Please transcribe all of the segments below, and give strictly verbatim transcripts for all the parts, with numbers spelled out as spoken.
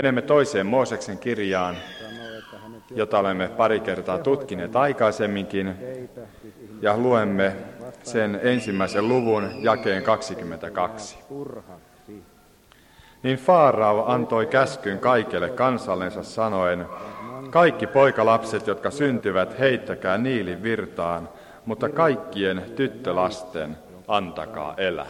Menemme toiseen Mooseksen kirjaan, jota olemme pari kertaa tutkineet aikaisemminkin, ja luemme sen ensimmäisen luvun jakeen kaksikymmentäkaksi. Niin Faarao antoi käskyn kaikelle kansallensa sanoen, kaikki poikalapset, jotka syntyvät, heittäkää Niilin virtaan, mutta kaikkien tyttölasten antakaa elää.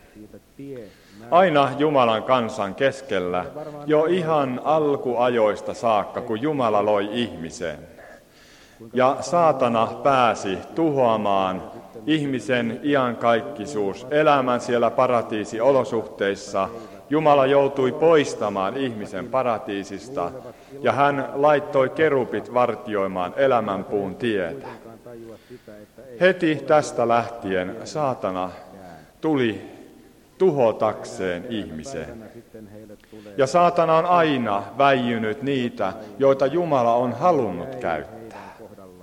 Aina Jumalan kansan keskellä, jo ihan alkuajoista saakka, kun Jumala loi ihmisen. Ja saatana pääsi tuhoamaan ihmisen iankaikkisuus, elämän siellä paratiisiolosuhteissa. Jumala joutui poistamaan ihmisen paratiisista, ja hän laittoi kerupit vartioimaan elämänpuun tietä. Heti tästä lähtien saatana tuli tuhotakseen ihmisen. Ja saatana on aina väijynyt niitä, joita Jumala on halunnut käyttää.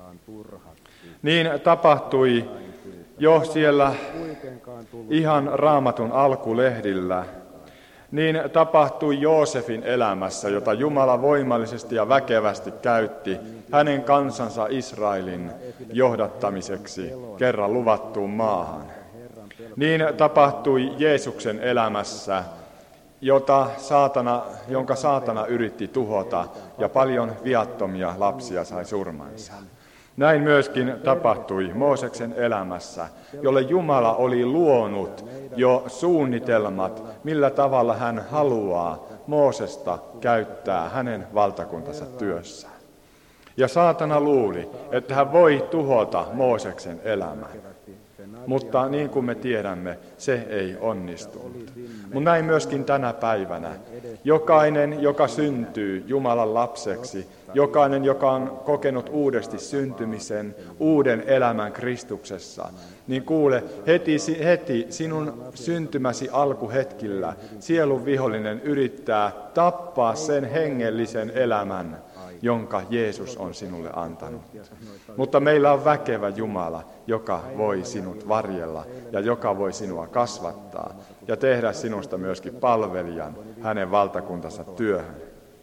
Niin tapahtui jo siellä ihan Raamatun alkulehdillä. Niin tapahtui Joosefin elämässä, jota Jumala voimallisesti ja väkevästi käytti hänen kansansa Israelin johdattamiseksi kerran luvattuun maahan. Niin tapahtui Jeesuksen elämässä, jota saatana, jonka saatana yritti tuhota, ja paljon viattomia lapsia sai surmansa. Näin myöskin tapahtui Mooseksen elämässä, jolle Jumala oli luonut jo suunnitelmat, millä tavalla hän haluaa Moosesta käyttää hänen valtakuntansa työssä. Ja saatana luuli, että hän voi tuhota Mooseksen elämän. Mutta niin kuin me tiedämme, se ei onnistunut. Mutta näin myöskin tänä päivänä. Jokainen, joka syntyy Jumalan lapseksi, jokainen, joka on kokenut uudesti syntymisen, uuden elämän Kristuksessa, niin kuule, heti, heti sinun syntymäsi alkuhetkillä sielun vihollinen yrittää tappaa sen hengellisen elämän, jonka Jeesus on sinulle antanut. Mutta meillä on väkevä Jumala, joka voi sinut varjella ja joka voi sinua kasvattaa ja tehdä sinusta myöskin palvelijan hänen valtakuntansa työhön.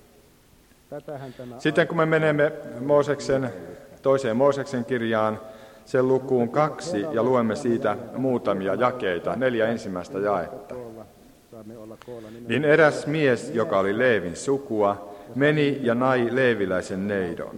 Sitten kun me menemme Mooseksen, toiseen Mooseksen kirjaan, sen lukuun kaksi, ja luemme siitä muutamia jakeita, neljä ensimmäistä jaetta. Niin eräs mies, joka oli Leevin sukua, meni ja nai leeviläisen neidon.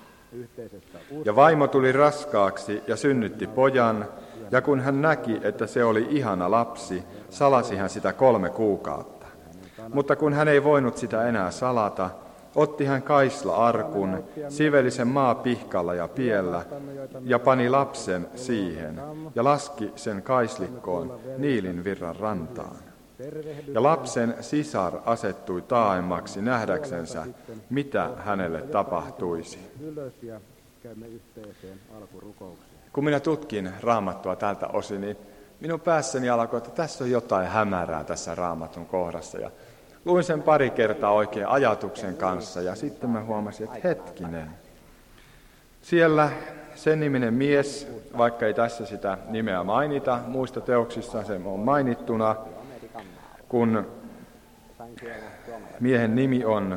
Ja vaimo tuli raskaaksi ja synnytti pojan, ja kun hän näki, että se oli ihana lapsi, salasi hän sitä kolme kuukautta. Mutta kun hän ei voinut sitä enää salata, otti hän kaisla-arkun, siveli sen maapihkalla ja piellä, ja pani lapsen siihen, ja laski sen kaislikkoon Niilin virran rantaan. Ja lapsen sisar asettui taaemmaksi nähdäksensä, mitä hänelle tapahtuisi. Kun minä tutkin Raamattua tältä osin, niin minun päässäni alkoi, että tässä on jotain hämärää tässä Raamatun kohdassa. Ja luin sen pari kertaa oikein ajatuksen kanssa, ja sitten mä huomasin, että hetkinen. Siellä sen niminen mies, vaikka ei tässä sitä nimeä mainita, muista teoksissa se on mainittuna, kun miehen nimi on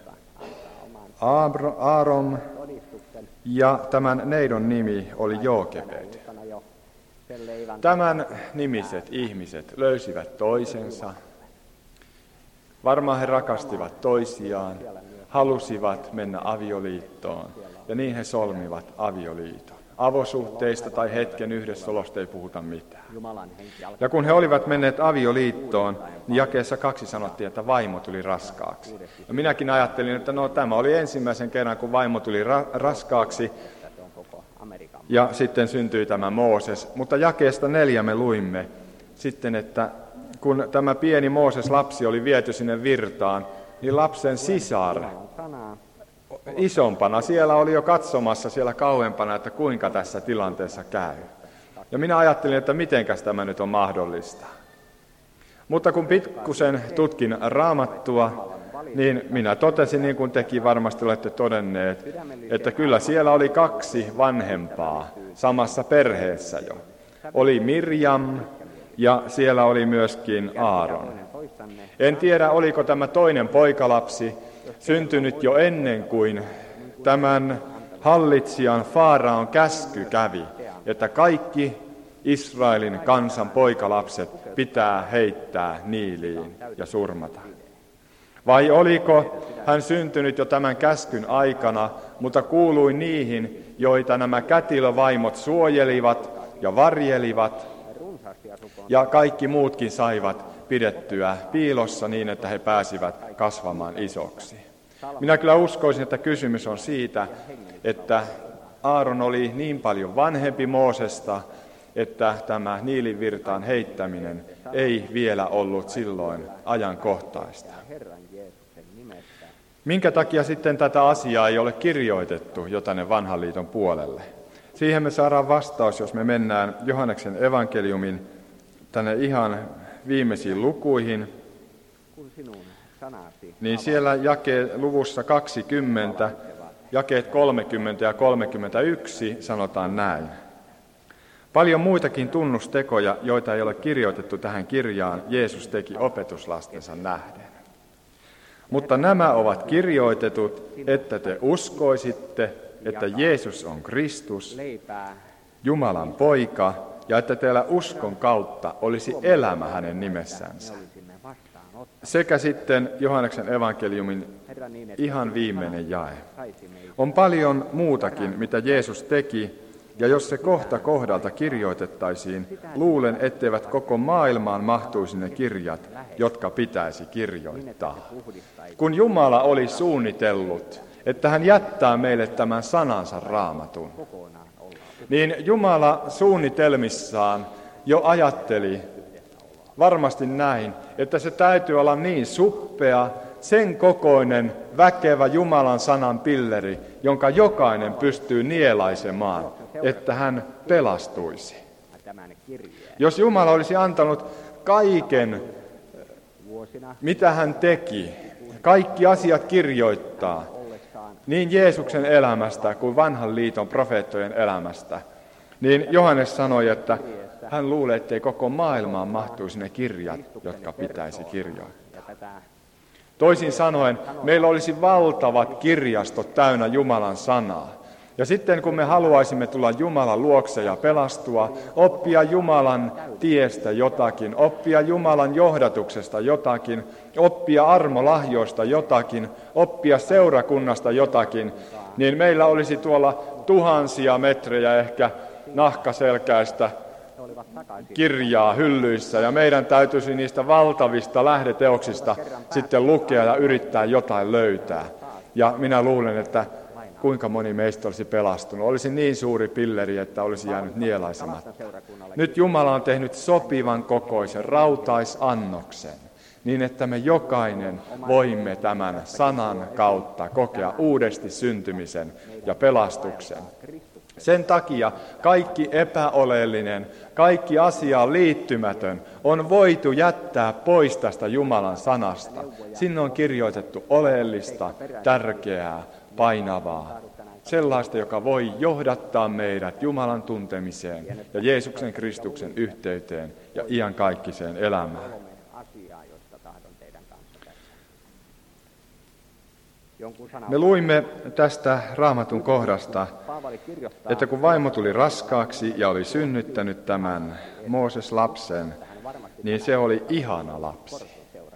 Aaron ja tämän neidon nimi oli Jookebed. Tämän nimiset ihmiset löysivät toisensa. Varmaan he rakastivat toisiaan, halusivat mennä avioliittoon ja niin he solmivat avioliiton. Avosuhteista tai hetken yhdessäolosta ei puhuta mitään. Ja kun he olivat menneet avioliittoon, niin jakeessa kaksi sanottiin, että vaimo tuli raskaaksi. Ja minäkin ajattelin, että no tämä oli ensimmäisen kerran, kun vaimo tuli ra- raskaaksi. Ja sitten syntyi tämä Mooses. Mutta jakeesta neljä me luimme sitten, että kun tämä pieni Mooses-lapsi oli viety sinne virtaan, niin lapsen sisar isompana siellä oli jo katsomassa siellä kauempana, että kuinka tässä tilanteessa käy. Ja minä ajattelin, että mitenkäs tämä nyt on mahdollista. Mutta kun pikkusen tutkin Raamattua, niin minä totesin, niin kuin tekin varmasti olette todenneet, että kyllä siellä oli kaksi vanhempaa samassa perheessä jo. Oli Mirjam ja siellä oli myöskin Aaron. En tiedä, oliko tämä toinen poikalapsi syntynyt jo ennen kuin tämän hallitsijan Faaraon käsky kävi, että kaikki Israelin kansan poikalapset pitää heittää Niiliin ja surmata. Vai oliko hän syntynyt jo tämän käskyn aikana, mutta kuului niihin, joita nämä kätilövaimot suojelivat ja varjelivat, ja kaikki muutkin saivat pidettyä piilossa niin, että he pääsivät kasvamaan isoksi. Minä kyllä uskoisin, että kysymys on siitä, että Aaron oli niin paljon vanhempi Moosesta, että tämä Niilin heittäminen ei vielä ollut silloin ajankohtaista. Minkä takia sitten tätä asiaa ei ole kirjoitettu jo tänne Vanhan liiton puolelle? Siihen me saadaan vastaus, jos me mennään Johanneksen evankeliumin tänne ihan viimeisiin lukuihin. Niin siellä jake, luvussa kaksikymmentä, jakeet kolmekymmentä ja kolmekymmentäyksi sanotaan näin. Paljon muitakin tunnustekoja, joita ei ole kirjoitettu tähän kirjaan, Jeesus teki opetuslastensa nähden. Mutta nämä ovat kirjoitetut, että te uskoisitte, että Jeesus on Kristus, Jumalan poika, ja että teillä uskon kautta olisi elämä hänen nimessänsä. Sekä sitten Johanneksen evankeliumin ihan viimeinen jae. On paljon muutakin, mitä Jeesus teki, ja jos se kohta kohdalta kirjoitettaisiin, luulen, etteivät koko maailmaan mahtuisi ne kirjat, jotka pitäisi kirjoittaa. Kun Jumala oli suunnitellut, että hän jättää meille tämän sanansa Raamatun, niin Jumala suunnitelmissaan jo ajatteli varmasti näin, että se täytyy olla niin suppea, sen kokoinen, väkevä Jumalan sanan pilleri, jonka jokainen pystyy nielaisemaan, että hän pelastuisi. Jos Jumala olisi antanut kaiken, mitä hän teki, kaikki asiat kirjoittaa, niin Jeesuksen elämästä kuin vanhan liiton profeettojen elämästä, niin Johannes sanoi, että hän luulee, ettei koko maailmaan mahtuisi ne kirjat, jotka pitäisi kirjoittaa. Toisin sanoen, meillä olisi valtavat kirjastot täynnä Jumalan sanaa. Ja sitten kun me haluaisimme tulla Jumalan luokse ja pelastua, oppia Jumalan tiestä jotakin, oppia Jumalan johdatuksesta jotakin, oppia armolahjoista jotakin, oppia seurakunnasta jotakin, niin meillä olisi tuolla tuhansia metrejä ehkä nahkaselkäistä kirjaa hyllyissä, ja meidän täytyisi niistä valtavista lähdeteoksista sitten lukea ja yrittää jotain löytää. Ja minä luulen, että kuinka moni meistä olisi pelastunut. Olisi niin suuri pilleri, että olisi jäänyt nielaisematta. Nyt Jumala on tehnyt sopivan kokoisen rautaisannoksen, niin että me jokainen voimme tämän sanan kautta kokea uudesti syntymisen ja pelastuksen. Sen takia kaikki epäoleellinen, kaikki asiaan liittymätön on voitu jättää pois tästä Jumalan sanasta. Sinne on kirjoitettu oleellista, tärkeää, painavaa. Sellaista, joka voi johdattaa meidät Jumalan tuntemiseen ja Jeesuksen Kristuksen yhteyteen ja iankaikkiseen elämään. Me luimme tästä Raamatun kohdasta, että kun vaimo tuli raskaaksi ja oli synnyttänyt tämän Mooses-lapsen, niin se oli ihana lapsi.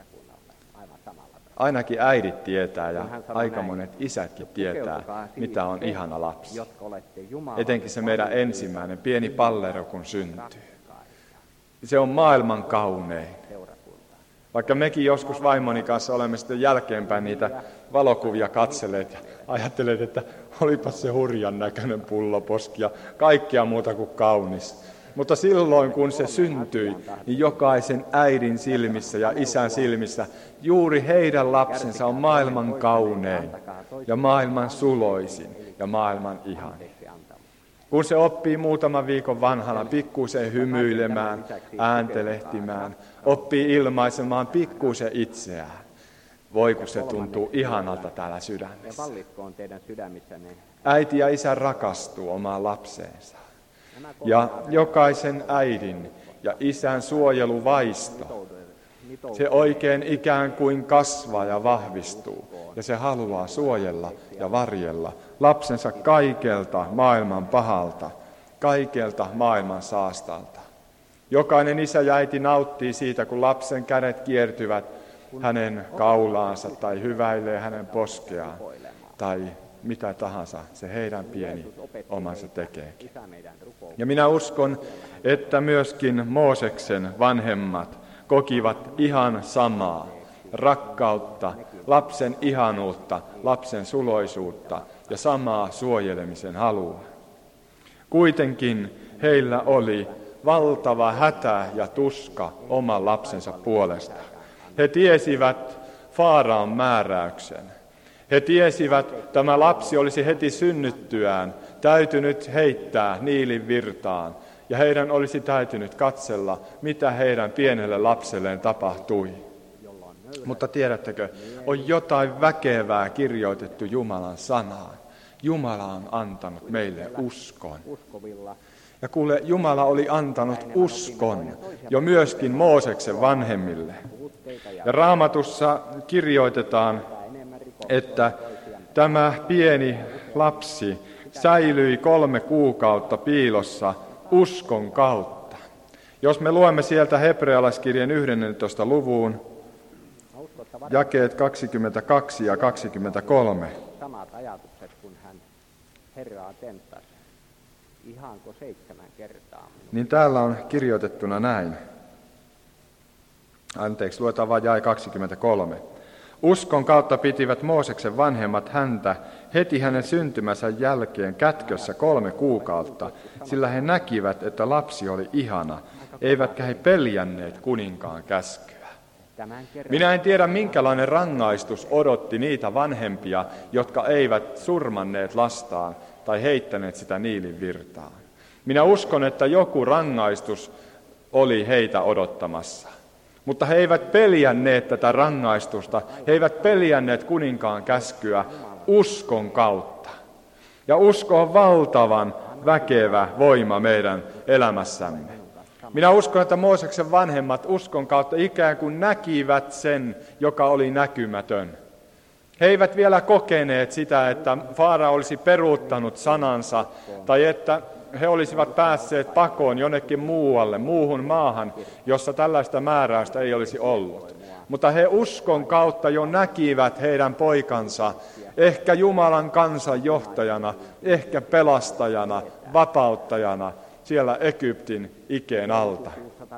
Ainakin äidit tietää ja aika monet isätkin tietää, mitä on ihana lapsi. Etenkin se meidän ensimmäinen pieni pallero, kun syntyy. Se on maailman kaunein. Vaikka mekin joskus vaimoni kanssa olemme sitten jälkeenpäin niitä valokuvia katselleet ja ajattelet, että olipas se hurjan näköinen pulloposki ja kaikkea muuta kuin kaunis. Mutta silloin, kun se syntyi, niin jokaisen äidin silmissä ja isän silmissä juuri heidän lapsensa on maailman kaunein ja maailman suloisin ja maailman ihanin. Kun se oppii muutaman viikon vanhana pikkuisen hymyilemään, ääntelehtimään, oppii ilmaisemaan pikkuisen itseään. Voi kun se tuntuu ihanalta täällä sydämessä. Äiti ja isä rakastuu omaan lapseensa. Ja jokaisen äidin ja isän suojeluvaisto Se oikein ikään kuin kasvaa ja vahvistuu, ja se haluaa suojella ja varjella lapsensa kaikelta maailman pahalta, kaikelta maailman saastalta. Jokainen isä ja äiti nauttii siitä, kun lapsen kädet kiertyvät hänen kaulaansa tai hyväilee hänen poskeaan tai mitä tahansa se heidän pieni omansa tekeekin. Ja minä uskon, että myöskin Mooseksen vanhemmat kokivat ihan samaa rakkautta, lapsen ihanuutta, lapsen suloisuutta ja samaa suojelemisen halua. Kuitenkin heillä oli valtava hätä ja tuska oman lapsensa puolesta. He tiesivät Faaraon määräyksen. He tiesivät, että tämä lapsi olisi heti synnyttyään täytynyt heittää Niilin virtaan, ja heidän olisi täytynyt katsella, mitä heidän pienelle lapselleen tapahtui. Mutta tiedättekö, on jotain väkevää kirjoitettu Jumalan sanaan. Jumala on antanut meille uskon. Ja kuule, Jumala oli antanut uskon jo myöskin Mooseksen vanhemmille. Ja Raamatussa kirjoitetaan, että tämä pieni lapsi säilyi kolme kuukautta piilossa uskon kautta. Jos me luemme sieltä hebrealaiskirjeen yhdennentoista luvun, jakeet kaksikymmentäkaksi ja kaksikymmentäkolme. Samat ajatukset, kun hän Herraa tenttasi. Ihanko seitsemän kertaa? Niin täällä on kirjoitettuna näin. Anteeksi, luetaan vain jae kaksikymmentäkolme. Uskon kautta pitivät Mooseksen vanhemmat häntä heti hänen syntymänsä jälkeen kätkössä kolme kuukautta, sillä he näkivät, että lapsi oli ihana, eivätkä he peljänneet kuninkaan käskyä. Minä en tiedä, minkälainen rangaistus odotti niitä vanhempia, jotka eivät surmanneet lastaan tai heittäneet sitä Niilin virtaan. Minä uskon, että joku rangaistus oli heitä odottamassa. Mutta he eivät peljänneet tätä rangaistusta, he eivät peljänneet kuninkaan käskyä uskon kautta. Ja usko on valtavan väkevä voima meidän elämässämme. Minä uskon, että Mooseksen vanhemmat uskon kautta ikään kuin näkivät sen, joka oli näkymätön. He eivät vielä kokeneet sitä, että Faara olisi peruuttanut sanansa tai että he olisivat päässeet pakoon jonnekin muualle, muuhun maahan, jossa tällaista määräystä ei olisi ollut. Mutta he uskon kautta jo näkivät heidän poikansa, ehkä Jumalan kansan johtajana, ehkä pelastajana, vapauttajana, siellä Egyptin ikeen alta.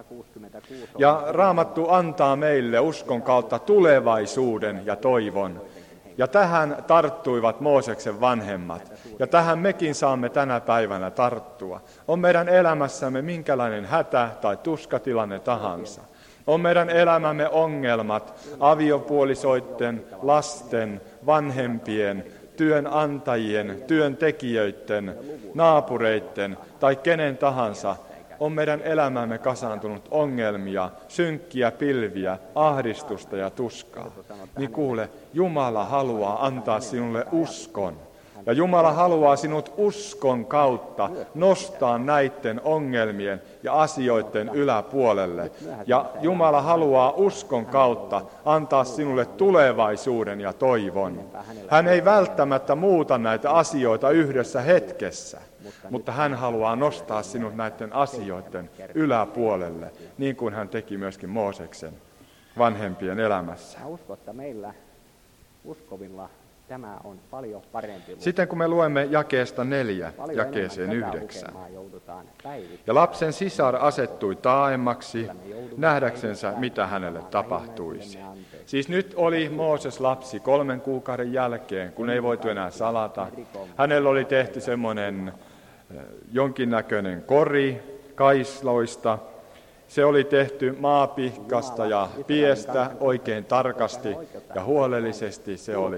Ja Raamattu antaa meille uskon kautta tulevaisuuden ja toivon. Ja tähän tarttuivat Mooseksen vanhemmat. Ja tähän mekin saamme tänä päivänä tarttua. On meidän elämässämme minkälainen hätä tai tuskatilanne tahansa. On meidän elämämme ongelmat aviopuolisoiden, lasten, vanhempien, työnantajien, työntekijöiden, naapureiden tai kenen tahansa. On meidän elämämme kasaantunut ongelmia, synkkiä pilviä, ahdistusta ja tuskaa. Niin kuule, Jumala haluaa antaa sinulle uskon. Ja Jumala haluaa sinut uskon kautta nostaa näiden ongelmien ja asioiden yläpuolelle. Ja Jumala haluaa uskon kautta antaa sinulle tulevaisuuden ja toivon. Hän ei välttämättä muuta näitä asioita yhdessä hetkessä, mutta hän haluaa nostaa sinut näiden asioiden yläpuolelle, niin kuin hän teki myöskin Mooseksen vanhempien elämässä. Mä uskon, että meillä uskovilla tämä on paljon parempi. Sitten kun me luemme jakeesta neljä, jakeeseen yhdeksän. Ja lapsen sisar asettui taaemmaksi, nähdäksensä, mitä hänelle tapahtuisi. Siis nyt oli Mooses lapsi kolmen kuukauden jälkeen, kun ei voitu enää salata. Hänellä oli tehty semmoinen jonkinnäköinen kori kaisloista. Se oli tehty maapihkasta ja piestä oikein tarkasti ja huolellisesti. Se oli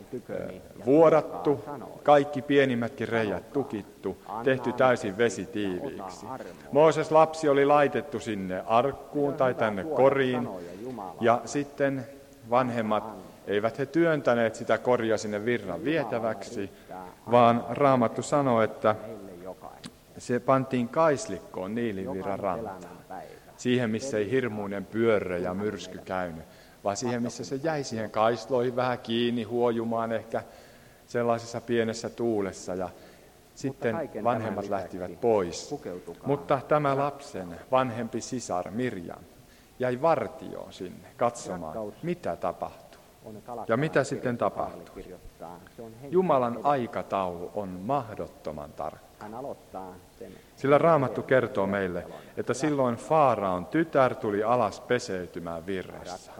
vuodattu, kaikki pienimmätkin reijät tukittu, tehty täysin vesitiiviiksi. Mooses lapsi oli laitettu sinne arkkuun tai tänne koriin ja sitten vanhemmat eivät he työntäneet sitä koria sinne virran vietäväksi, vaan Raamattu sanoo, että se pantiin kaislikkoon Niilin virran rantaan. siihen, missä ei hirmuinen pyörre ja myrsky käynyt, vaan siihen, missä se jäi siihen kaisloihin vähän kiinni, huojumaan ehkä sellaisessa pienessä tuulessa. Ja sitten vanhemmat lähtivät pois. Mutta tämä lapsen vanhempi sisar Mirjam jäi vartioon sinne katsomaan, mitä tapahtuu. Ja mitä sitten tapahtuu? Jumalan aikataulu on mahdottoman tarkka. Sillä Raamattu kertoo meille, että silloin Faaraon tytär tuli alas peseytymään virrassa.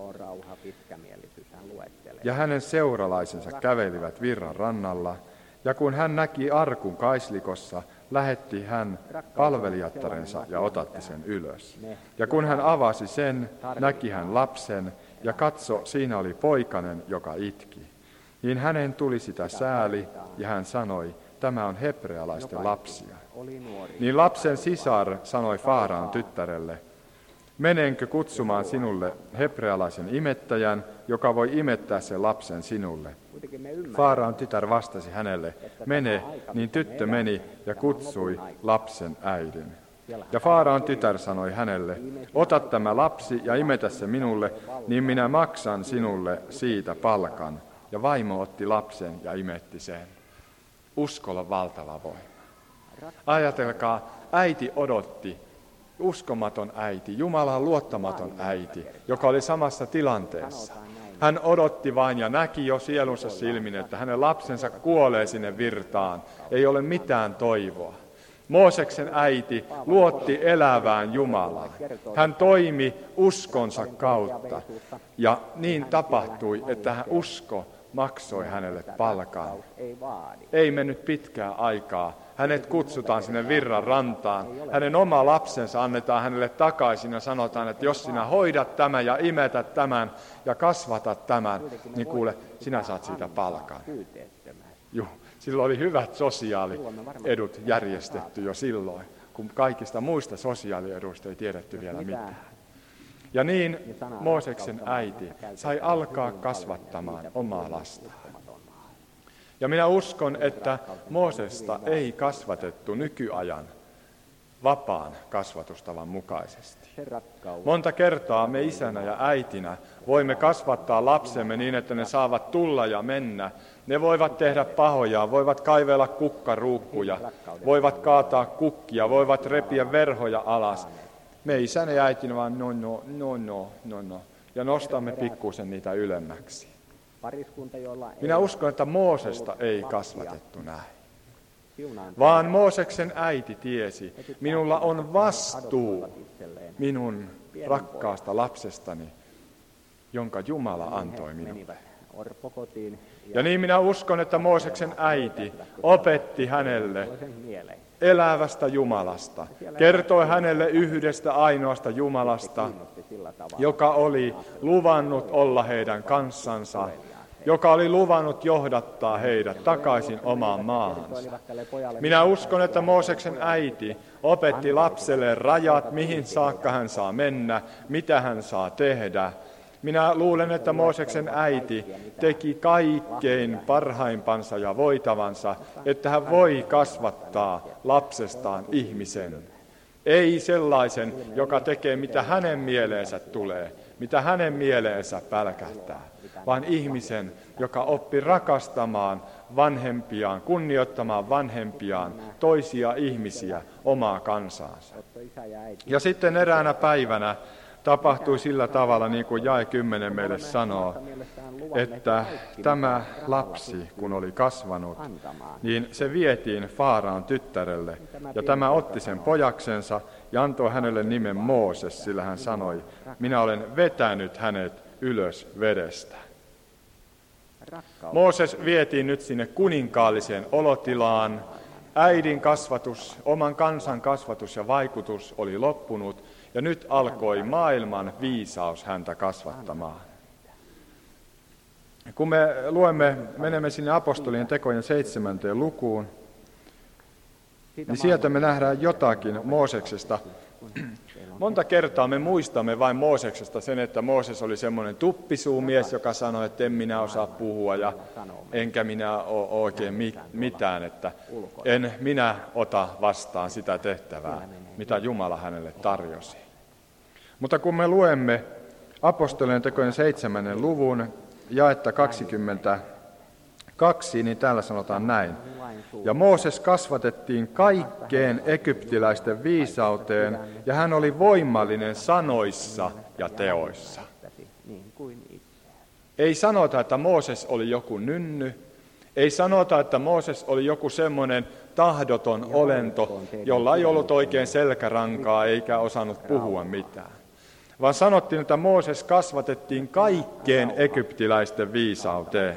Ja hänen seuralaisensa kävelivät virran rannalla, ja kun hän näki arkun kaislikossa, lähetti hän palvelijattarensa ja otatti sen ylös. Ja kun hän avasi sen, näki hän lapsen, ja katso, siinä oli poikanen, joka itki. Niin hänen tuli sitä sääli, ja hän sanoi, tämä on hebrealaisten lapsia. Niin lapsen sisar sanoi Faaraon tyttärelle, menenkö kutsumaan sinulle hebrealaisen imettäjän, joka voi imettää sen lapsen sinulle? Faaraon tytär vastasi hänelle, mene, niin tyttö meni ja kutsui lapsen äidin. Ja Faaraon tytär sanoi hänelle, ota tämä lapsi ja imetä se minulle, niin minä maksan sinulle siitä palkan. Ja vaimo otti lapsen ja imetti sen. Uskolla on valtava voima. Ajatelkaa, äiti odotti, uskomaton äiti, Jumalan luottamaton äiti, joka oli samassa tilanteessa. Hän odotti vain ja näki jo sielunsa silmin, että hänen lapsensa kuolee sinne virtaan. Ei ole mitään toivoa. Mooseksen äiti luotti elävään Jumalaan. Hän toimi uskonsa kautta. Ja niin tapahtui, että hän usko maksoi hänelle palkan. Ei mennyt pitkää aikaa. Hänet kutsutaan sinne virran rantaan. Hänen oma lapsensa annetaan hänelle takaisin ja sanotaan, että jos sinä hoidat tämän ja imetät tämän ja kasvatat tämän, niin kuule, sinä saat siitä palkan. Juh, silloin oli hyvät sosiaaliedut järjestetty jo silloin, kun kaikista muista sosiaalieduista ei tiedetty vielä mitään. Ja niin Mooseksen äiti sai alkaa kasvattamaan omaa lastaan. Ja minä uskon, että Moosesta ei kasvatettu nykyajan vapaan kasvatustavan mukaisesti. Monta kertaa me isänä ja äitinä voimme kasvattaa lapsemme niin, että ne saavat tulla ja mennä. Ne voivat tehdä pahoja, voivat kaivella kukkaruukkuja, voivat kaataa kukkia, voivat repiä verhoja alas. Me isänä ja äitinä vaan no, no, no, no, no, no. Ja nostamme pikkuisen niitä ylemmäksi. Minä uskon, että Moosesta ei kasvatettu näin. Vaan Mooseksen äiti tiesi, minulla on vastuu minun rakkaasta lapsestani, jonka Jumala antoi minulle. Ja niin minä uskon, että Mooseksen äiti opetti hänelle elävästä Jumalasta, kertoi hänelle yhdestä ainoasta Jumalasta, joka oli luvannut olla heidän kanssansa, joka oli luvannut johdattaa heidät takaisin omaan maahansa. Minä uskon, että Mooseksen äiti opetti lapselle rajat, mihin saakka hän saa mennä, mitä hän saa tehdä. Minä luulen, että Mooseksen äiti teki kaikkein parhaimpansa ja voitavansa, että hän voi kasvattaa lapsestaan ihmisen. Ei sellaisen, joka tekee mitä hänen mieleensä tulee, mitä hänen mieleensä pälkähtää, vaan ihmisen, joka oppi rakastamaan vanhempiaan, kunnioittamaan vanhempiaan, toisia ihmisiä, omaa kansaansa. Ja sitten eräänä päivänä tapahtui sillä tavalla, niin kuin jae kymmenen meille sanoo, että tämä lapsi, kun oli kasvanut, niin se vietiin Faaraon tyttärelle, ja tämä otti sen pojaksensa ja antoi hänelle nimen Mooses, sillä hän sanoi, minä olen vetänyt hänet ylös vedestä. Mooses vietiin nyt sinne kuninkaalliseen olotilaan. Äidin kasvatus, oman kansan kasvatus ja vaikutus oli loppunut, ja nyt alkoi maailman viisaus häntä kasvattamaan. Kun me luemme, menemme sinne apostolien tekojen seitsemänteen lukuun, niin sieltä me nähdään jotakin Mooseksesta. Monta kertaa me muistamme vain Mooseksesta sen, että Mooses oli semmoinen tuppisuumies, joka sanoi, että en minä osaa puhua ja enkä minä ole oikein mitään, että en minä ota vastaan sitä tehtävää, mitä Jumala hänelle tarjosi. Mutta kun me luemme apostolien tekojen seitsemännen luvun jaetta kaksikymmentäkaksi, niin täällä sanotaan näin. Ja Mooses kasvatettiin kaikkeen egyptiläisten viisauteen, ja hän oli voimallinen sanoissa ja teoissa. Ei sanota, että Mooses oli joku nynny. Ei sanota, että Mooses oli joku semmoinen tahdoton olento, jolla ei ollut oikein selkärankaa eikä osannut puhua mitään. Vaan sanottiin, että Mooses kasvatettiin kaikkeen egyptiläisten viisauteen.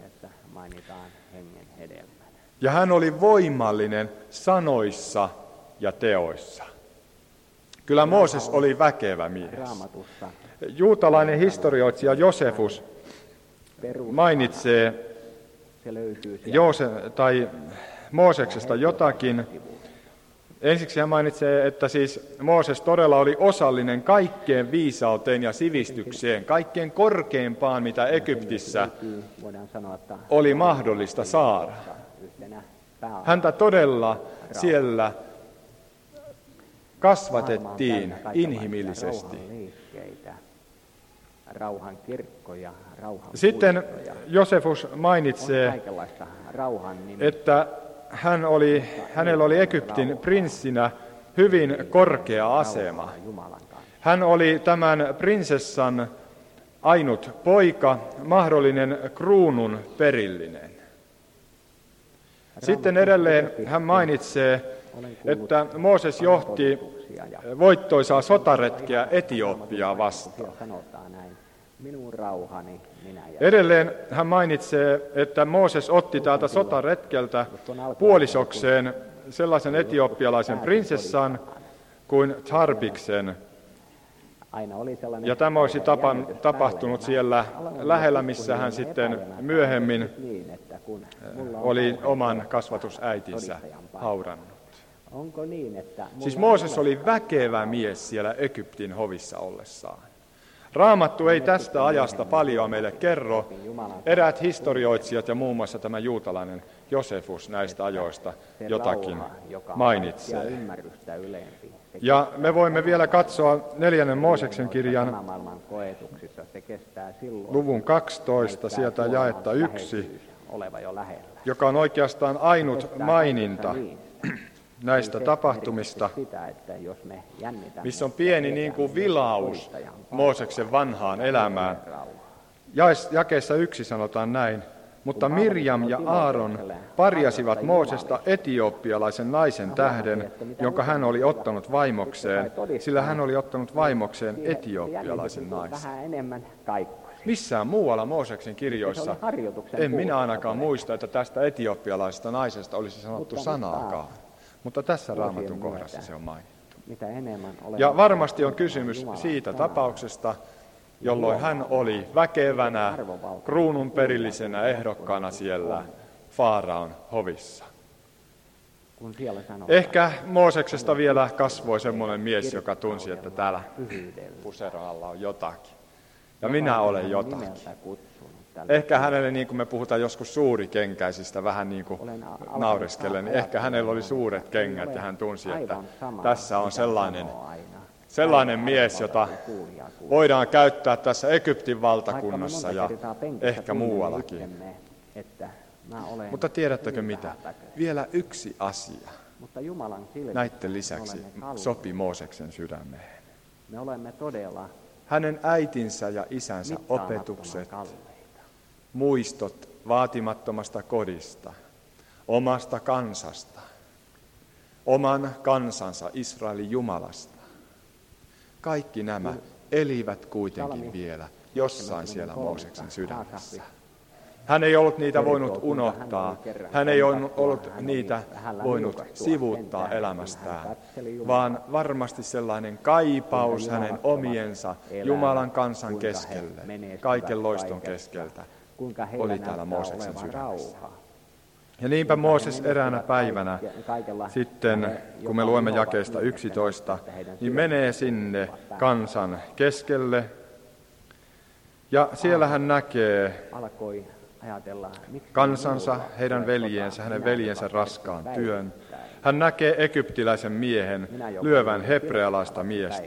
Ja hän oli voimallinen sanoissa ja teoissa. Kyllä Mooses oli väkevä mies. Juutalainen historioitsija Josefus mainitsee Joose, tai Mooseksesta jotakin. Ensiksi hän mainitsee, että siis Mooses todella oli osallinen kaikkeen viisauteen ja sivistykseen, kaikkein korkeimpaan, mitä Egyptissä oli mahdollista saada. Häntä todella siellä kasvatettiin inhimillisesti. Sitten Josefus mainitsee, että hän oli, hänellä oli Egyptin prinssinä hyvin korkea asema. Hän oli tämän prinsessan ainut poika, mahdollinen kruunun perillinen. Sitten edelleen hän mainitsee, että Mooses johti voittoisaa sotaretkeä Etiopiaa vastaan. Edelleen hän mainitsee, että Mooses otti täältä sotaretkeltä puolisokseen sellaisen etiopialaisen prinsessan kuin Tarbiksen. Ja tämä olisi tapahtunut siellä lähellä, missä hän sitten myöhemmin oli oman kasvatusäitinsä haudannut. Siis Mooses oli väkevä mies siellä Egyptin hovissa ollessaan. Raamattu ei tästä ajasta paljon meille kerro. Eräät historioitsijat ja muun muassa tämä juutalainen Josefus näistä ajoista jotakin mainitsee. Ja me voimme vielä katsoa neljännen Mooseksen kirjan luvun kaksitoista, sieltä jaetta yksi, joka on oikeastaan ainut maininta näistä tapahtumista, missä on pieni niin kuin vilaus Mooseksen vanhaan elämään. Jakeessa yksi sanotaan näin, mutta Mirjam ja Aaron parjasivat Moosesta etiopialaisen naisen tähden, jonka hän oli ottanut vaimokseen, sillä hän oli ottanut vaimokseen etiopialaisen naisen. Missään muualla Mooseksen kirjoissa en minä ainakaan muista, että tästä etiopialaisesta naisesta olisi sanottu sanaakaan. Mutta tässä Raamatun kohdassa se on mainittu. Ja varmasti on kysymys siitä tapauksesta, jolloin hän oli väkevänä, kruunun perillisenä ehdokkaana siellä Faaraon hovissa. Ehkä Mooseksesta vielä kasvoi semmoinen mies, joka tunsi, että täällä puseroalla on jotakin. Ja minä olen jotakin. Ehkä hänelle, niin kuin me puhutaan joskus suurikenkäisistä, vähän niin kuin naureskellen, niin ehkä hänellä oli suuret kengät ja hän tunsi, että tässä on sellainen, sellainen mies, jota voidaan käyttää tässä Egyptin valtakunnassa ja ehkä muuallakin. Mutta tiedättekö mitä? Vielä yksi asia näiden lisäksi sopi Mooseksen sydämeen. Hänen äitinsä ja isänsä opetukset, muistot vaatimattomasta kodista, omasta kansasta, oman kansansa Israelin Jumalasta. Kaikki nämä elivät kuitenkin vielä jossain siellä Mooseksen sydämessä. Hän ei ollut niitä voinut unohtaa, hän ei ollut niitä voinut sivuuttaa elämästään, vaan varmasti sellainen kaipaus hänen omiensa Jumalan kansan keskelle, kaiken loiston keskeltä, oli täällä Mooseksen sydämessä. Ja niinpä Mooses eräänä päivänä sitten, kun me luemme jakeesta yksitoista, niin menee sinne kansan keskelle, ja siellä hän näkee kansansa, heidän veljensä, hänen veljensä raskaan työn. Hän näkee egyptiläisen miehen lyövän hebrealaista miestä.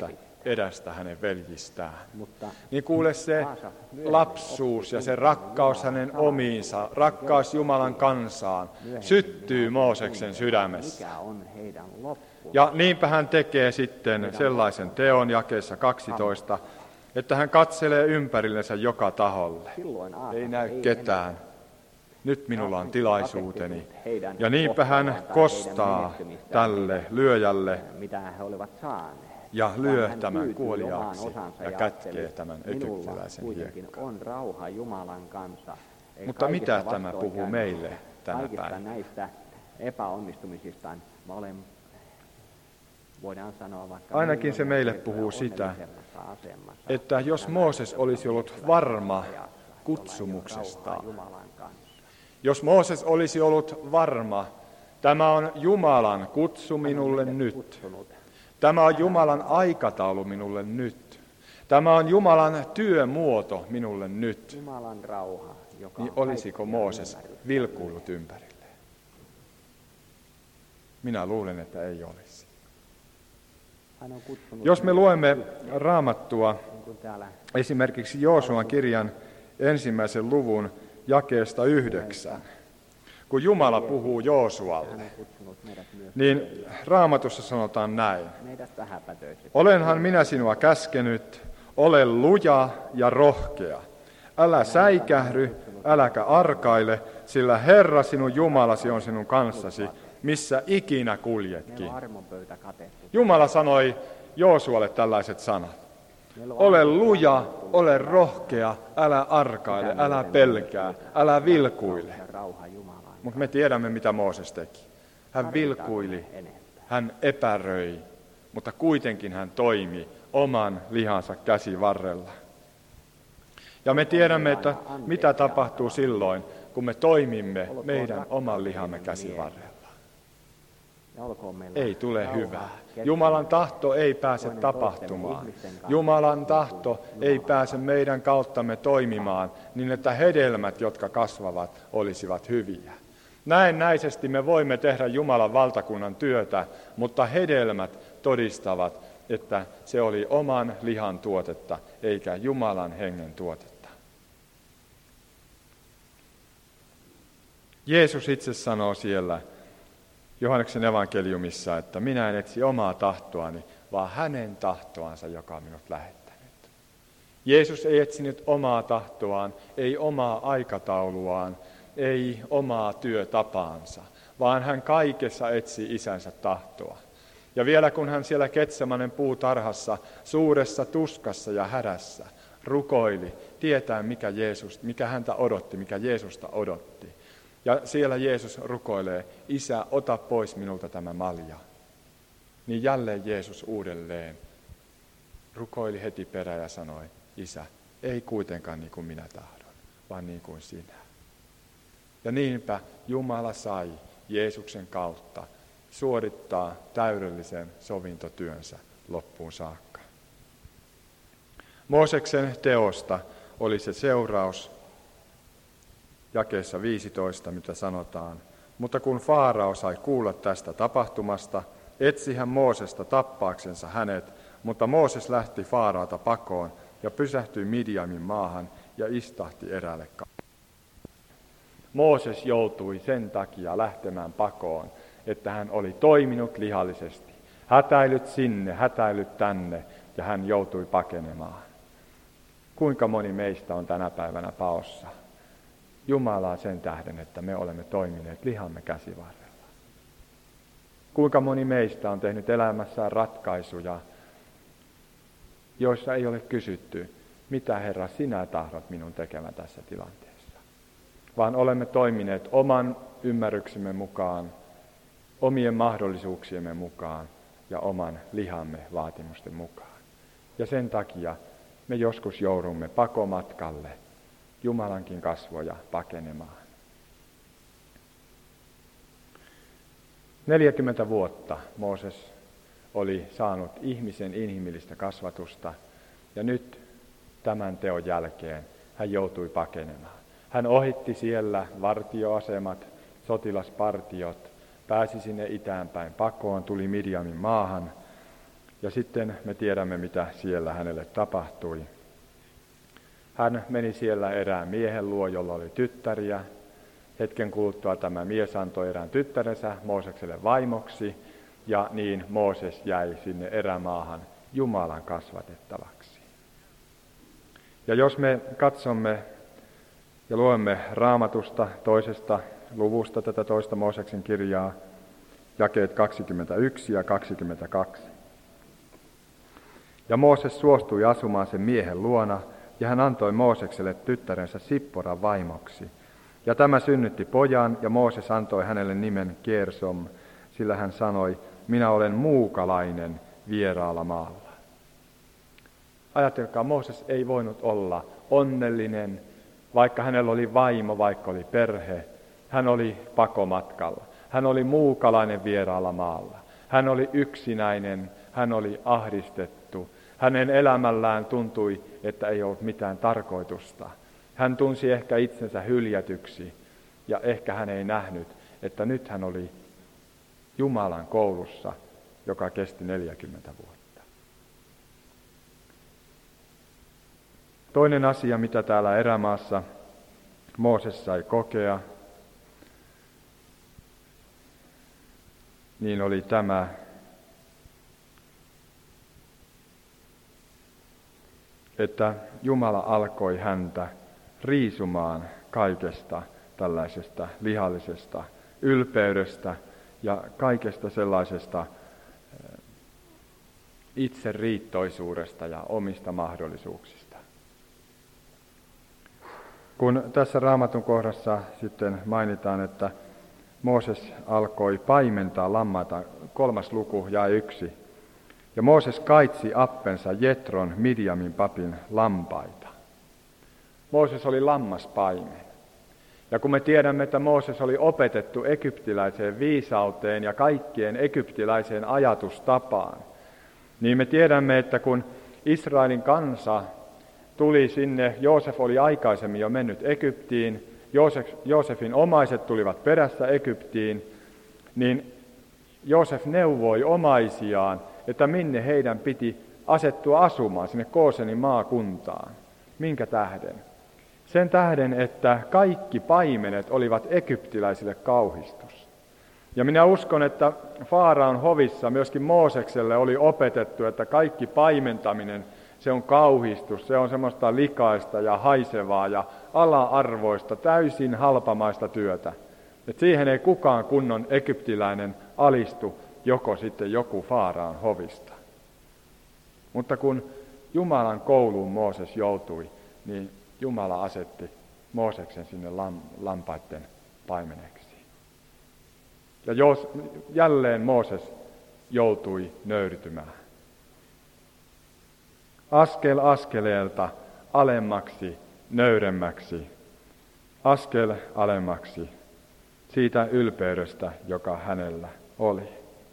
edestä hänen veljistään. Mutta Niin kuule se lapsuus ja se rakkaus hänen omiinsa, rakkaus Jumalan kansaan, syttyy Mooseksen sydämessä. mikä on heidän loppu. Ja niinpä hän tekee sitten sellaisen teon jakeessa kaksitoista, että hän katselee ympärillensä joka taholle. Silloin Aasa Ei näy ei ketään. Nyt minulla on tilaisuuteni. Ja niinpä hän kostaa tälle lyöjälle mitä he olivat saaneet. ja Vaan lyö hän tämän tyytyi kuoliaaksi omaan osansa ja ja kätkee ajatteli, tämän minulla egyptiläisen kuitenkin hiekkaan. on rauha Jumalan kanssa. Ei Mutta mitä kaikista tämä puhuu vastoinkäymisistä, meille tänä kaikista päivänä? näistä epäonnistumisistaan mä olen, voidaan sanoa vaikka... Ainakin se meille puhuu sitä, että jos Mooses olisi ollut varma kutsumuksestaan, jos Mooses olisi ollut varma, tämä on Jumalan kutsu minulle nyt, tämä on Jumalan aikataulu minulle nyt, tämä on Jumalan työmuoto minulle nyt, Jumalan rauha, joka niin olisiko Mooses vilkuillut ympärilleen? Minä luulen, että ei olisi. Jos me luemme Raamattua, esimerkiksi Joosuan kirjan ensimmäisen luvun jakeesta yhdeksän, kun Jumala puhuu Joosualle, niin Raamatussa sanotaan näin. Olenhan minä sinua käskenyt, ole luja ja rohkea. Älä säikähdy, äläkä arkaile, sillä Herra sinun Jumalasi on sinun kanssasi, missä ikinä kuljetkin. Jumala sanoi Joosualle tällaiset sanat. Ole luja, ole rohkea, älä arkaile, älä pelkää, älä vilkuile. Mutta me tiedämme, mitä Mooses teki. Hän vilkuili, hän epäröi, mutta kuitenkin hän toimi oman lihansa käsivarrella. Ja me tiedämme, että mitä tapahtuu silloin, kun me toimimme meidän oman lihamme käsivarrella. Ei tule hyvää. Jumalan tahto ei pääse tapahtumaan. Jumalan tahto ei pääse meidän kauttamme toimimaan niin, että hedelmät, jotka kasvavat, olisivat hyviä. Näennäisesti me voimme tehdä Jumalan valtakunnan työtä, mutta hedelmät todistavat, että se oli oman lihan tuotetta, eikä Jumalan hengen tuotetta. Jeesus itse sanoo siellä Johanneksen evankeliumissa, että minä en etsi omaa tahtoani, vaan hänen tahtoansa, joka on minut lähettänyt. Jeesus ei etsinyt omaa tahtoaan, ei omaa aikatauluaan, ei omaa työtapaansa, vaan hän kaikessa etsi isänsä tahtoa. Ja vielä kun hän siellä Getsemanen puutarhassa, suuressa tuskassa ja hädässä, rukoili, tietää mikä, Jeesus, mikä häntä odotti, mikä Jeesusta odotti. Ja siellä Jeesus rukoilee, Isä, ota pois minulta tämä malja. Niin jälleen Jeesus uudelleen rukoili heti perään ja sanoi, Isä, ei kuitenkaan niin kuin minä tahdon, vaan niin kuin sinä. Ja niinpä Jumala sai Jeesuksen kautta suorittaa täydellisen sovintotyönsä loppuun saakka. Mooseksen teosta oli se seuraus jakeessa viisitoista, mitä sanotaan. Mutta kun Faarao sai kuulla tästä tapahtumasta, etsi hän Moosesta tappaaksensa hänet, mutta Mooses lähti Faaraota pakoon ja pysähtyi Midiamin maahan ja istahti eräälle kaupunkiin. Mooses joutui sen takia lähtemään pakoon, että hän oli toiminut lihallisesti, hätäillyt sinne, hätäillyt tänne, ja hän joutui pakenemaan. Kuinka moni meistä on tänä päivänä paossa? Jumalaa sen tähden, että me olemme toimineet lihamme käsivarrella. Kuinka moni meistä on tehnyt elämässään ratkaisuja, joissa ei ole kysytty, mitä Herra sinä tahdot minun tekemään tässä tilanteessa. Vaan olemme toimineet oman ymmärryksemme mukaan, omien mahdollisuuksiemme mukaan ja oman lihamme vaatimusten mukaan. Ja sen takia me joskus joudumme pakomatkalle Jumalankin kasvoja pakenemaan. neljäkymmentä vuotta Mooses oli saanut ihmisen inhimillistä kasvatusta ja nyt tämän teon jälkeen hän joutui pakenemaan. Hän ohitti siellä vartioasemat, sotilaspartiot, pääsi sinne itäänpäin pakoon, tuli Midiamin maahan Ja sitten me tiedämme, mitä siellä hänelle tapahtui. Hän meni siellä erään miehen luo, jolla oli tyttäriä. Hetken kuluttua tämä mies antoi erään tyttärensä Moosekselle vaimoksi, ja niin Mooses jäi sinne erämaahan Jumalan kasvatettavaksi. Ja jos me katsomme ja luemme Raamatusta toisesta luvusta tätä toista Mooseksen kirjaa, jakeet kaksikymmentäyksi ja kaksikymmentäkaksi. Ja Mooses suostui asumaan sen miehen luona, ja hän antoi Moosekselle tyttärensä Sipporan vaimoksi. Ja tämä synnytti pojan, ja Mooses antoi hänelle nimen Gersom, sillä hän sanoi, minä olen muukalainen vieraalla maalla. Ajatelkaa, Mooses ei voinut olla onnellinen, vaikka hänellä oli vaimo, vaikka oli perhe. Hän oli pakomatkalla. Hän oli muukalainen vieraalla maalla. Hän oli yksinäinen, hän oli ahdistettu. Hänen elämällään tuntui, että ei ollut mitään tarkoitusta. Hän tunsi ehkä itsensä hyljätyksi ja ehkä hän ei nähnyt, että nyt hän oli Jumalan koulussa, joka kesti neljäkymmentä vuotta. Toinen asia, mitä täällä erämaassa Mooses sai kokea, niin oli tämä, että Jumala alkoi häntä riisumaan kaikesta tällaisesta lihallisesta ylpeydestä ja kaikesta sellaisesta itseriittoisuudesta ja omista mahdollisuuksista. Kun tässä Raamatun kohdassa sitten mainitaan, että Mooses alkoi paimentaa lammaita, kolmas luku ja yksi. Ja Mooses kaitsi appensa Jetron Midjamin papin lampaita. Mooses oli lammaspaimen. Ja kun me tiedämme, että Mooses oli opetettu egyptiläiseen viisauteen ja kaikkien egyptiläiseen ajatustapaan, niin me tiedämme, että kun Israelin kansa tuli sinne, Joosef oli aikaisemmin jo mennyt Egyptiin, Joosef, Joosefin omaiset tulivat perässä Egyptiin, niin Joosef neuvoi omaisiaan, että minne heidän piti asettua asumaan, sinne Goosenin maakuntaan. Minkä tähden? Sen tähden, että kaikki paimenet olivat egyptiläisille kauhistus. Ja minä uskon, että Faaraon hovissa myöskin Moosekselle oli opetettu, että kaikki paimentaminen, se on kauhistus, se on semmoista likaista ja haisevaa ja ala-arvoista, täysin halpamaista työtä. Et siihen ei kukaan kunnon egyptiläinen alistu, joko sitten joku Faaraon hovista. Mutta kun Jumalan kouluun Mooses joutui, niin Jumala asetti Mooseksen sinne lampaiden paimeneksi. Ja jos jälleen Mooses joutui nöyrtymään. Askel askeleelta alemmaksi, nöyremmäksi, askel alemmaksi siitä ylpeydestä, joka hänellä oli.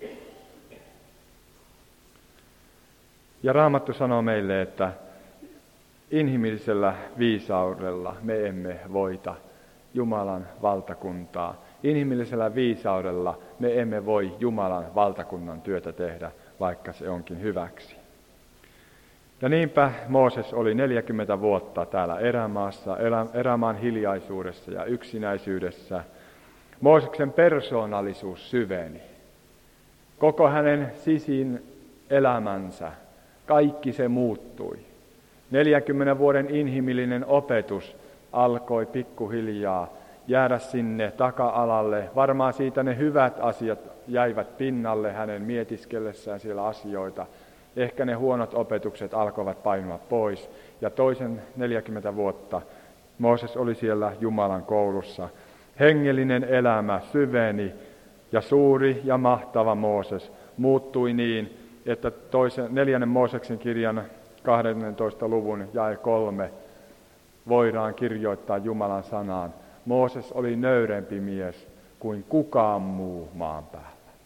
Ja Raamattu sanoo meille, että inhimillisellä viisaudella me emme voita Jumalan valtakuntaa. Inhimillisellä viisaudella me emme voi Jumalan valtakunnan työtä tehdä, vaikka se onkin hyväksi. Ja niinpä Mooses oli neljäkymmentä vuotta täällä erämaassa, erämaan hiljaisuudessa ja yksinäisyydessä. Mooseksen persoonallisuus syveni. Koko hänen sisin elämänsä, kaikki se muuttui. neljänkymmenen vuoden inhimillinen opetus alkoi pikkuhiljaa jäädä sinne taka-alalle. Varmaan siitä ne hyvät asiat jäivät pinnalle hänen mietiskellessään siellä asioita. Ehkä ne huonot opetukset alkoivat painua pois. Ja toisen neljäkymmentä vuotta Mooses oli siellä Jumalan koulussa. Hengellinen elämä syveni ja suuri ja mahtava Mooses muuttui niin, että toisen, neljännen Mooseksen kirjan kahdentoista luvun jae kolme voidaan kirjoittaa Jumalan sanaan. Mooses oli nöyrempi mies kuin kukaan muu maan päällä.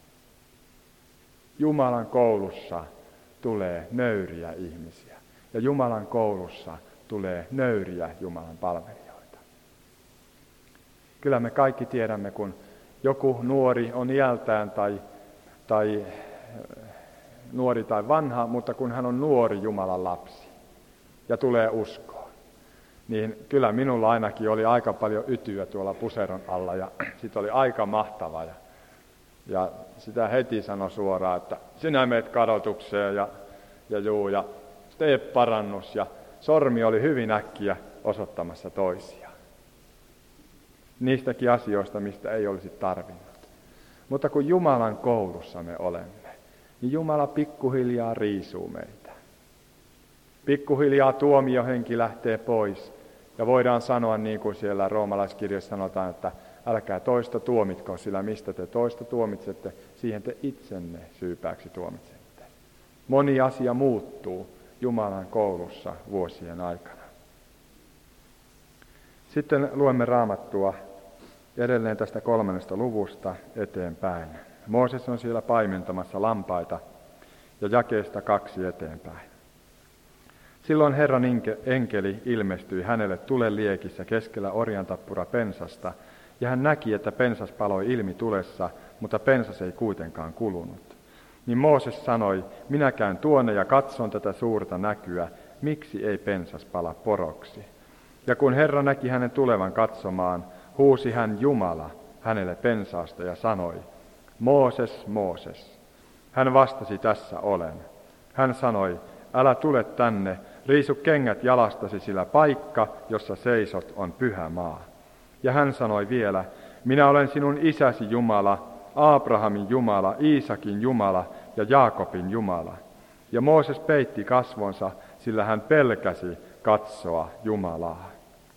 Jumalan koulussa tulee nöyriä ihmisiä ja Jumalan koulussa tulee nöyriä Jumalan palvelijoita. Kyllä me kaikki tiedämme, kun joku nuori on iältään tai, tai nuori tai vanha, mutta kun hän on nuori Jumalan lapsi ja tulee uskoon, niin kyllä minulla ainakin oli aika paljon ytyä tuolla puseron alla ja sit oli aika mahtava. Ja, ja sitä heti sanoi suoraan, että sinä meet kadotukseen ja, ja juu, ja tee parannus. Ja sormi oli hyvin äkkiä osoittamassa toisia. Niistäkin asioista, mistä ei olisi tarvinnut. Mutta kun Jumalan koulussa me olemme, niin Jumala pikkuhiljaa riisuu meitä. Pikkuhiljaa tuomiohenki lähtee pois. Ja voidaan sanoa niin kuin siellä roomalaiskirjassa sanotaan, että älkää toista tuomitko, sillä mistä te toista tuomitsette, siihen te itsenne syypääksi tuomitsette. Moni asia muuttuu Jumalan koulussa vuosien aikana. Sitten luemme Raamattua edelleen tästä kolmannesta luvusta eteenpäin. Mooses on siellä paimentamassa lampaita ja jakeesta kaksi eteenpäin. Silloin Herran enkeli ilmestyi hänelle tulen liekissä keskellä orjantappura pensasta, ja hän näki, että pensas paloi ilmi tulessa, mutta pensas ei kuitenkaan kulunut. Niin Mooses sanoi, minä käyn tuonne ja katson tätä suurta näkyä, miksi ei pensas pala poroksi. Ja kun Herra näki hänen tulevan katsomaan, huusi hän Jumala hänelle pensaasta ja sanoi, Mooses, Mooses. Hän vastasi, tässä olen. Hän sanoi, älä tule tänne, riisu kengät jalastasi, sillä paikka, jossa seisot, on pyhä maa. Ja hän sanoi vielä, minä olen sinun isäsi Jumala, Abrahamin Jumala, Iisakin Jumala ja Jaakobin Jumala. Ja Mooses peitti kasvonsa, sillä hän pelkäsi katsoa Jumalaa.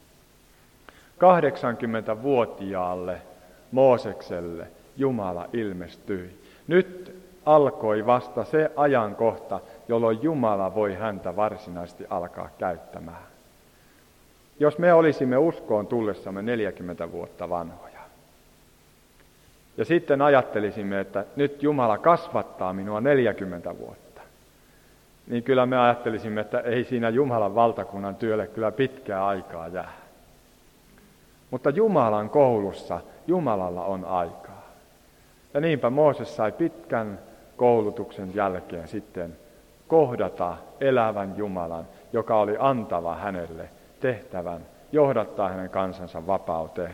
kahdeksankymmentävuotiaalle Moosekselle Jumala ilmestyi. Nyt alkoi vasta se ajankohta, jolloin Jumala voi häntä varsinaisesti alkaa käyttämään. Jos me olisimme uskoon tullessamme neljäkymmentä vuotta vanhoja, ja sitten ajattelisimme, että nyt Jumala kasvattaa minua neljäkymmentä vuotta, niin kyllä me ajattelisimme, että ei siinä Jumalan valtakunnan työlle kyllä pitkää aikaa jää. Mutta Jumalan koulussa Jumalalla on aikaa. Ja niinpä Mooses sai pitkän koulutuksen jälkeen sitten kohdata elävän Jumalan, joka oli antava hänelle tehtävän johdattaa hänen kansansa vapauteen.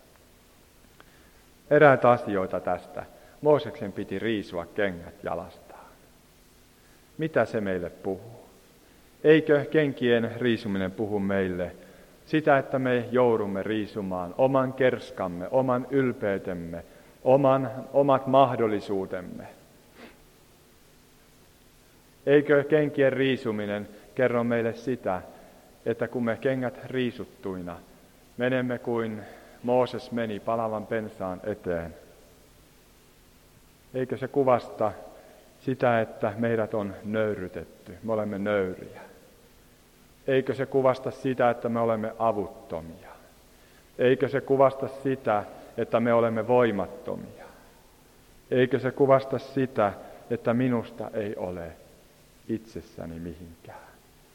Eräitä asioita tästä. Mooseksen piti riisua kengät jalastaan. Mitä se meille puhuu? Eikö kenkien riisuminen puhu meille sitä, että me joudumme riisumaan oman kerskamme, oman ylpeytemme, oman, omat mahdollisuutemme? Eikö kenkien riisuminen kerro meille sitä, että kun me kengät riisuttuina menemme kuin Mooses meni palavan pensaan eteen? Eikö se kuvasta sitä, että meidät on nöyrytetty, me olemme nöyriä? Eikö se kuvasta sitä, että me olemme avuttomia? Eikö se kuvasta sitä, että me olemme voimattomia? Eikö se kuvasta sitä, että minusta ei ole itsessäni mihinkään?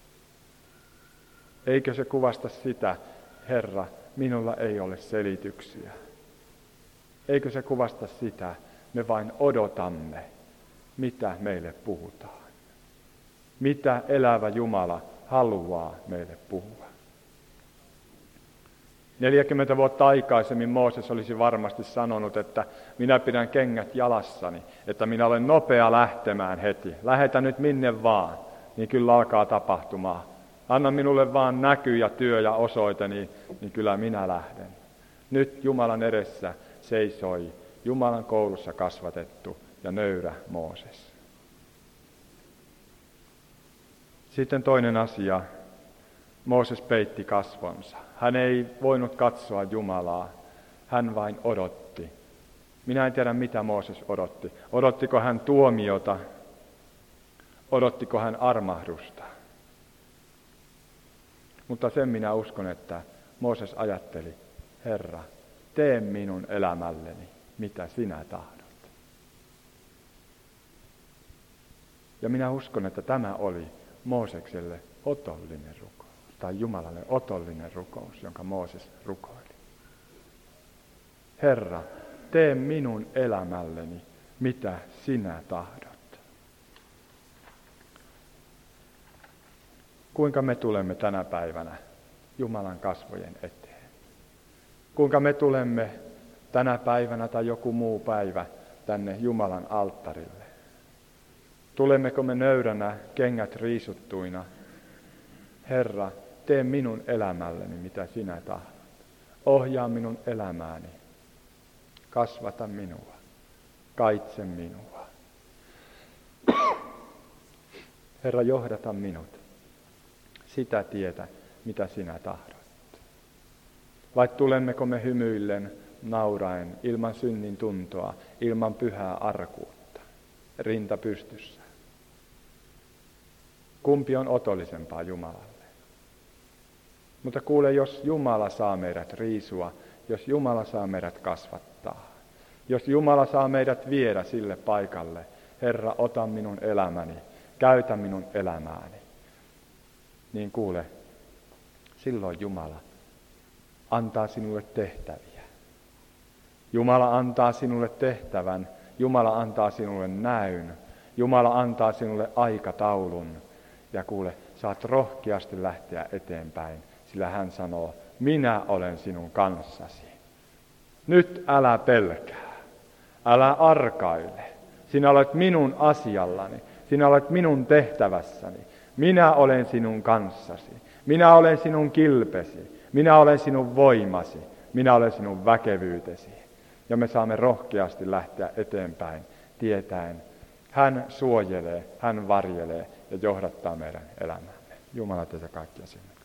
Eikö se kuvasta sitä, Herra, minulla ei ole selityksiä? Eikö se kuvasta sitä, me vain odotamme, mitä meille puhutaan? Mitä elävä Jumala haluaa meille puhua? neljäkymmentä vuotta aikaisemmin Mooses olisi varmasti sanonut, että minä pidän kengät jalassani, että minä olen nopea lähtemään heti. Lähetä nyt minne vaan, niin kyllä alkaa tapahtumaan. Anna minulle vaan näky ja työ ja osoite, niin, niin kyllä minä lähden. Nyt Jumalan edessä seisoi Jumalan koulussa kasvatettu ja nöyrä Mooses. Sitten toinen asia. Mooses peitti kasvonsa. Hän ei voinut katsoa Jumalaa. Hän vain odotti. Minä en tiedä, mitä Mooses odotti. Odottiko hän tuomiota? Odottiko hän armahdusta? Mutta sen minä uskon, että Mooses ajatteli, Herra, tee minun elämälleni, mitä sinä tahdot. Ja minä uskon, että tämä oli Moosekselle otollinen rukous, tai Jumalalle otollinen rukous, jonka Mooses rukoili. Herra, tee minun elämälleni, mitä sinä tahdot. kuinka me tulemme tänä päivänä Jumalan kasvojen eteen. Kuinka me tulemme tänä päivänä tai joku muu päivä tänne Jumalan alttarille. Tulemmeko me nöyränä, kengät riisuttuina? Herra, tee minun elämälleni, mitä sinä tahdot. Ohjaa minun elämääni. Kasvata minua. Kaitse minua. Herra, johdata minut sitä tietä, mitä sinä tahdot. Vai tulemmeko me hymyillen, nauraen, ilman synnin tuntoa, ilman pyhää arkuutta, rinta pystyssä? Kumpi on otollisempaa Jumalalle? Mutta kuule, jos Jumala saa meidät riisua, jos Jumala saa meidät kasvattaa, jos Jumala saa meidät viedä sille paikalle, Herra, ota minun elämäni, käytä minun elämääni, niin kuule, silloin Jumala antaa sinulle tehtäviä. Jumala antaa sinulle tehtävän, Jumala antaa sinulle näyn, Jumala antaa sinulle aikataulun. Ja kuule, saat rohkeasti lähteä eteenpäin, sillä hän sanoo, minä olen sinun kanssasi. Nyt älä pelkää, älä arkaile, sinä olet minun asiallani, sinä olet minun tehtävässäni, minä olen sinun kanssasi, minä olen sinun kilpesi, minä olen sinun voimasi, minä olen sinun väkevyytesi. Ja me saamme rohkeasti lähteä eteenpäin, tietäen, hän suojelee, hän varjelee ja johdattaa meidän elämäämme. Jumala tätä kaikkia sinne.